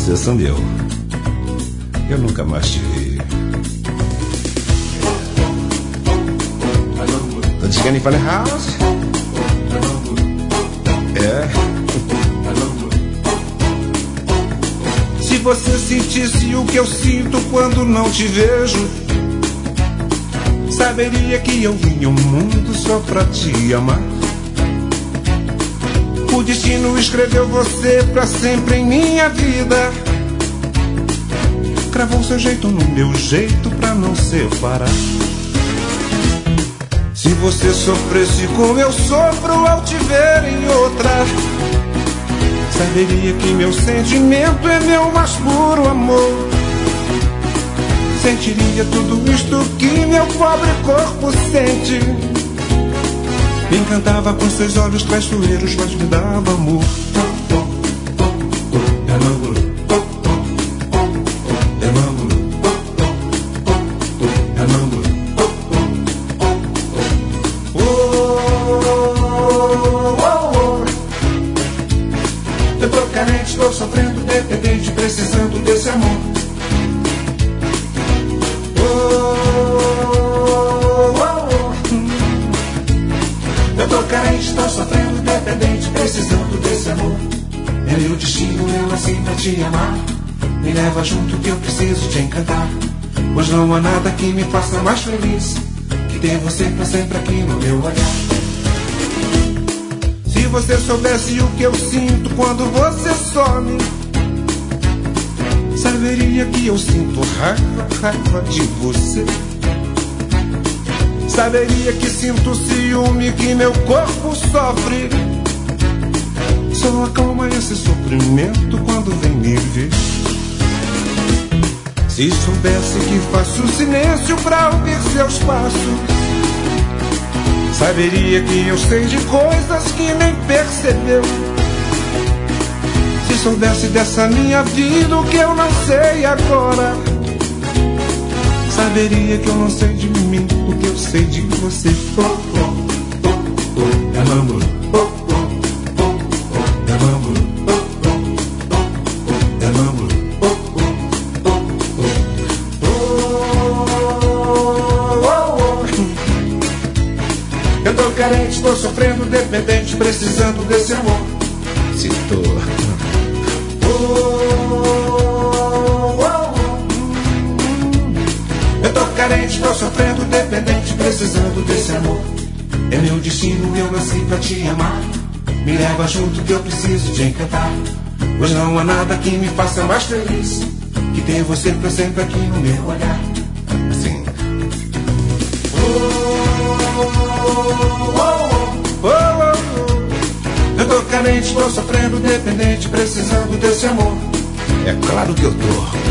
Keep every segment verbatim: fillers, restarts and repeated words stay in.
Você sumiu. Eu nunca mais te vi. Tô de Scanning Funny House. É. Se você sentisse o que eu sinto quando não te vejo, saberia que eu vim ao mundo só pra te amar. O destino escreveu você pra sempre em minha vida. Cravou seu jeito no meu jeito pra não separar. Se você sofresse como eu sofro ao te ver em outra, saberia que meu sentimento é meu mais puro amor. Sentiria tudo isto que meu pobre corpo sente. Me encantava com seus olhos traiçoeiros, mas me dava amor. Eu tô carente, estou sofrendo, dependente, precisando desse amor. Eu tô carente, estou sofrendo, dependente, precisando desse amor. É meu destino, eu nasci pra te amar. Me leva junto que eu preciso te encantar. Pois não há nada que me faça mais feliz que ter você pra sempre aqui no meu olhar. Se você soubesse o que eu sinto quando você some, saberia que eu sinto raiva, raiva de você. Saberia que sinto ciúme, que meu corpo sofre. Só acalma esse sofrimento quando vem me ver. Se soubesse que faço silêncio pra ouvir seus passos, saberia que eu sei de coisas que nem percebeu. Se soubesse dessa minha vida o que eu não sei agora, saberia que eu não sei de mim o que eu sei de você. Oh, oh, oh, oh, é namoro. Oh, oh, oh, oh, é namoro. Oh, oh, oh, oh, é namoro. Oh, oh, oh, oh, oh, oh. Eu tô carente, tô sofrendo, dependente, precisando desse amor. Se tô. Eu tô carente, tô sofrendo, dependente, precisando desse amor. É meu destino, eu nasci pra te amar. Me leva junto que eu preciso te encantar. Pois não há nada que me faça mais feliz que ter você pra sempre aqui no meu olhar. Assim. Oh, oh, oh, oh, oh. Eu tô carente, tô sofrendo, dependente, precisando desse amor. É claro que eu tô.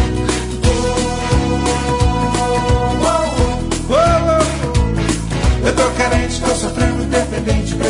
Eu tô carente, tô sofrendo, dependente,